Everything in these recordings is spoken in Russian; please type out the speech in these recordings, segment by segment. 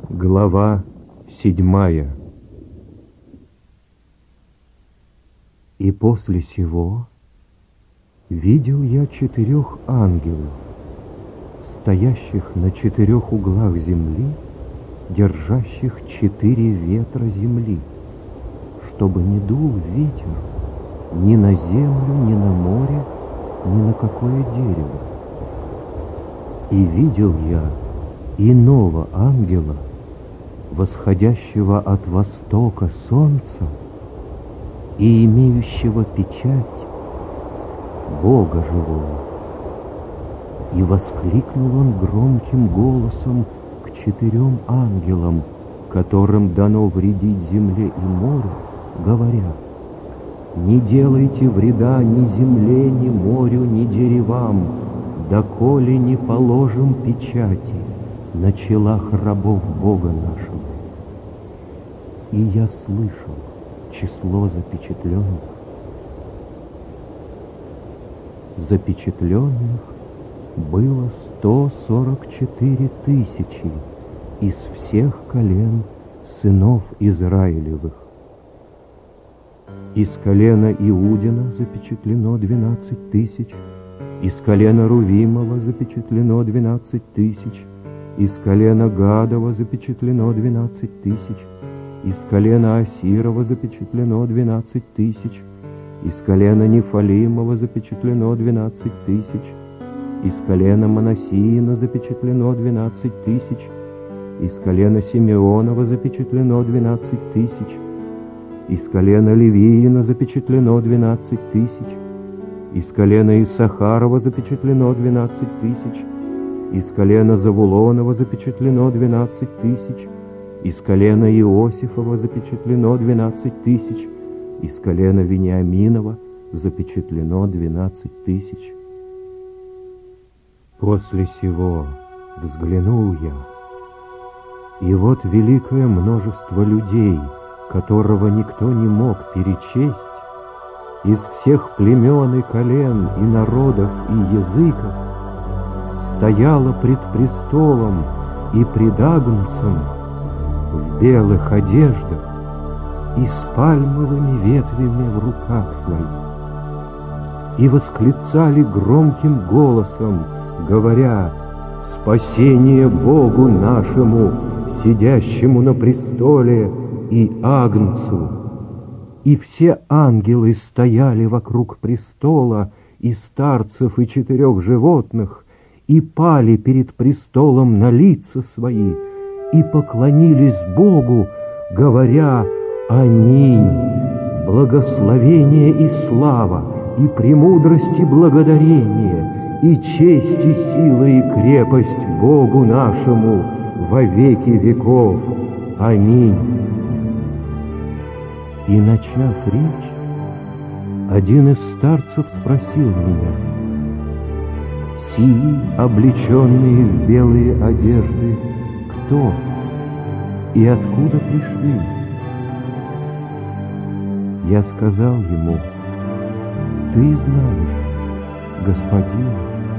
Глава 7. И после сего видел я 4 ангелов, стоящих на 4 углах земли, держащих 4 ветра земли, чтобы не дул ветер ни на землю, ни на море, ни на какое дерево. И видел я иного ангела, восходящего от востока солнца и имеющего печать Бога живого. И воскликнул он громким голосом к 4 ангелам, которым дано вредить земле и морю, говоря: «Не делайте вреда ни земле, ни морю, ни деревам, доколе не положим печати на челах рабов Бога нашего». И я слышал число запечатленных. Запечатленных было 144 тысячи из всех колен сынов Израилевых. Из колена Иудина запечатлено 12 тысяч, из колена Рувимова запечатлено 12 тысяч, из колена Гадова запечатлено 12 тысяч, из колена Асирова запечатлено 12 тысяч, из колена Нефалимова запечатлено 12 тысяч, из колена Манассиина запечатлено 12 тысяч, из колена Симеонова запечатлено 12 тысяч, из колена Левиина запечатлено 12 тысяч, из колена Иссахарова запечатлено 12 тысяч, из колена Завулонова запечатлено 12 тысяч, из колена Иосифова запечатлено 12 тысяч, из колена Вениаминова запечатлено 12 тысяч. После сего взглянул я, и вот великое множество людей, которого никто не мог перечесть, из всех племен и колен, и народов, и языков, стояло пред престолом и пред Агнцем в белых одеждах и с пальмовыми ветвями в руках своих, и восклицали громким голосом, говоря: «Спасение Богу нашему, сидящему на престоле, и Агнцу!» И все ангелы стояли вокруг престола, и старцев, и 4 животных, и пали перед престолом на лица свои, и поклонились Богу, говоря: «Аминь! Благословение и слава, и премудрость и благодарение, и честь и сила и крепость Богу нашему во веки веков. Аминь!» И, начав речь, один из старцев спросил меня: «Сии, облеченные в белые одежды, кто и откуда пришли?» Я сказал ему: «Ты знаешь, Господин».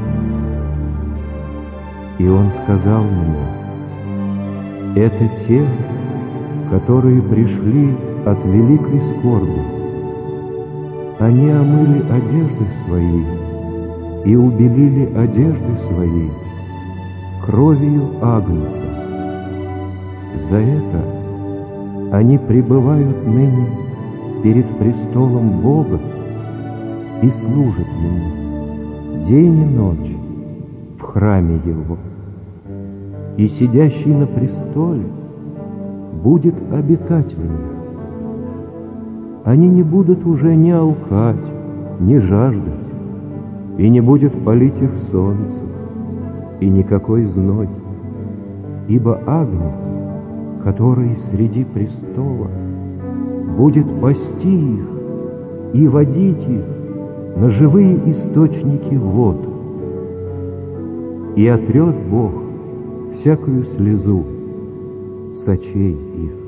И он сказал мне: «Это те, которые пришли от великой скорби. Они омыли одежды свои и убелили одежды свои кровью Агнца. За это они пребывают ныне перед престолом Бога и служат Ему день и ночь в храме Его. И сидящий на престоле будет обитать в них. Они не будут уже ни алкать, ни жаждать, и не будет палить их солнце, и никакой зной, ибо Агнец, который среди престола, будет пасти их и водить их на живые источники вод. И отрет Бог всякую слезу с очей их».